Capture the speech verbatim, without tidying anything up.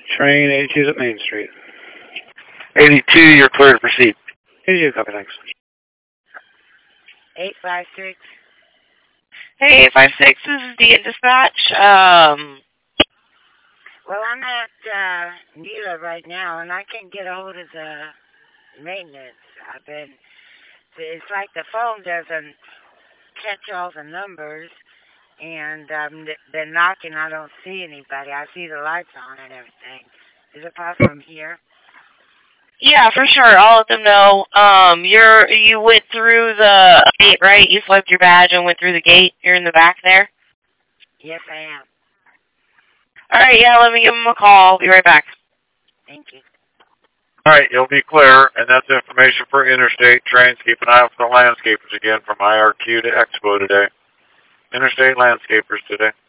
Train eighty-two at Main Street. eighty-two, you're clear to proceed. eighty-two, copy, thanks. eight five six. Hey, eight five six, this is the dispatch. Um, well, I'm at uh, Nela right now, and I can't get a hold of the maintenance. I've been, it's like the phone doesn't catch all the numbers, and I've been knocking, I don't see anybody. I see the lights on and everything. Is it possible I'm here? Yeah, for sure. I'll let them know. Um, you're you went through the gate, right? You swiped your badge and went through the gate. You're in the back there. Yes, I am. All right. Yeah, let me give them a call. I'll be right back. Thank you. All right, you'll be clear, and that's information for Interstate Trains. Keep an eye out for the landscapers again from I R Q to Expo today. Interstate Landscapers today.